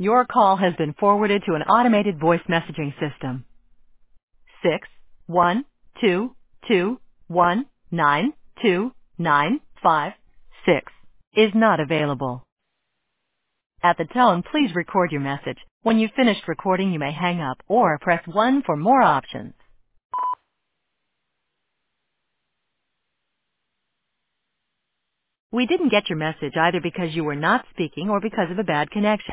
Your call has been forwarded to an automated voice messaging system. 61221929556 is not available. At the tone, please record your message. When you've finished recording, you may hang up or press 1 for more options. We didn't get your message either because you were not speaking or because of a bad connection.